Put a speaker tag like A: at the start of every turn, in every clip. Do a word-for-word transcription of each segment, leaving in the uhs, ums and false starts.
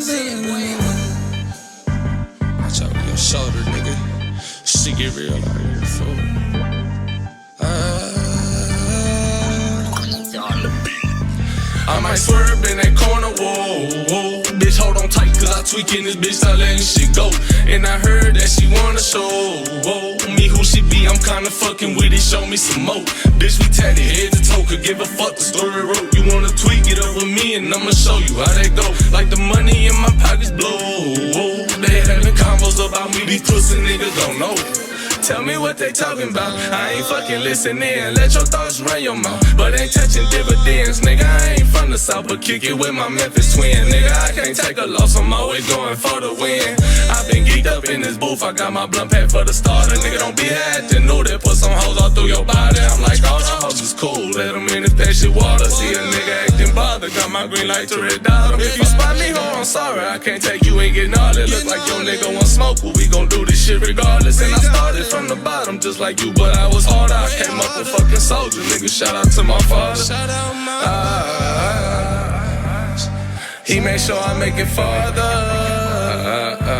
A: Watch out with your shoulder, nigga. Shit get real out here, fool. I might swerve in that corner, whoa, whoa. Bitch, hold on tight, cause I tweaking this bitch, I letting shit go. And I heard that she wanna show, whoa. Me who she be, I'm kinda fucking with it, show me some more. Bitch, we tatted head to toe, could give a fuck, the story wrote. You wanna tweak it up with me, and I'ma show you how that go. Like the money in my pockets blow, whoa. They having combos about me, these pussy niggas don't know. Tell me what they talking about. I ain't fucking listening. Let your thoughts run your mouth, but ain't touching dividends, nigga. I ain't from the south, but kick it with my Memphis twin, nigga. I can't take a loss, I'm always going for the win. I been geeked up in this booth, I got my blunt pack for the starter. Nigga, don't be acting new, that put some hoes all through your body. I'm like, all the hoes is cool, let them in if that shit water. See a nigga acting bothered, got my green light to red dot. If you spot me, ho, I'm sorry, I can't take you, ain't getting all that. Look like your nigga want smoke, well, we gon' do this shit regardless. And I started from the bottom just like you, but I was harder. I came up a fucking soldier, nigga. Shout out to my father. Shout out my uh, he made sure I make it farther. Uh, uh,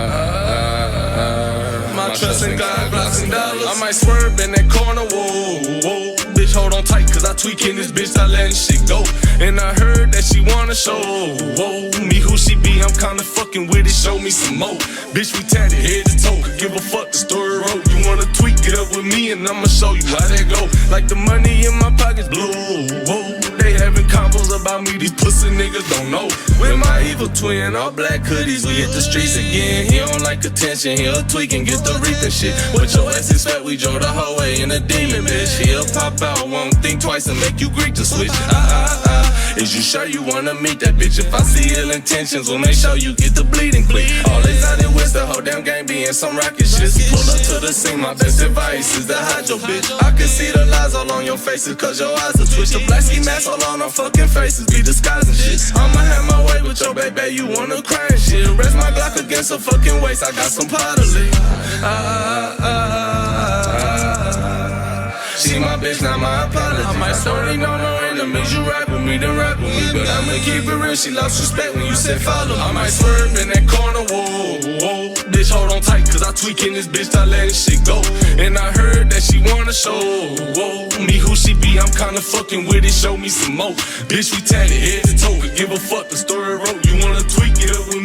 A: uh, my trust in God, blocks and dollars. I might swerve in that corner, whoa, whoa. Bitch, hold on tight, cause I tweaking this bitch, I letting shit go. And I heard that she wanna show, whoa. Me who she be, I'm kinda fucking with it, show me some more. Bitch, we tatted head to toe, could give a fuck, the story wrote. You wanna tweak it up with me, and I'ma show you how that go. Like the money in my pockets blue, whoa. They having combos about me, these pussy niggas don't know. With my evil twin, all black hoodies, we hit the streets again. He don't like attention, he'll tweak and get the reaping shit. What your ass expect, we drove the whole way in a demon, bitch. He'll pop out, won't think twice and make you Greek to switch. Ah, ah, ah. Is you sure you wanna meet that bitch? If I see ill intentions, we'll make sure you get the bleeding bleed. Always out in with the whole damn game being some rocket shit. Pull up to the scene, my best advice is to hide your bitch. I can see the lies all on your faces, cause your eyes are twitch. The black ski mask all on our fucking faces, be disguising shit. I'ma have my way with your baby, you wanna cry and shit. Rest my Glock against her fucking waist, I got some pottery. Ah, ah, ah, ah. She my bitch, not my apology. I might start no no enemies, you rap with me, then rap with me. But I'ma keep it real, she lost respect when you said follow. I might swerve in that corner, whoa, whoa. Bitch, hold on tight, cause I tweaking this bitch, I letting shit go. And I heard that she wanna show, whoa. Me who she be, I'm kinda fucking with it, show me some more. Bitch, we tatted head to toe, could give a fuck, the story wrote. You wanna tweak it up with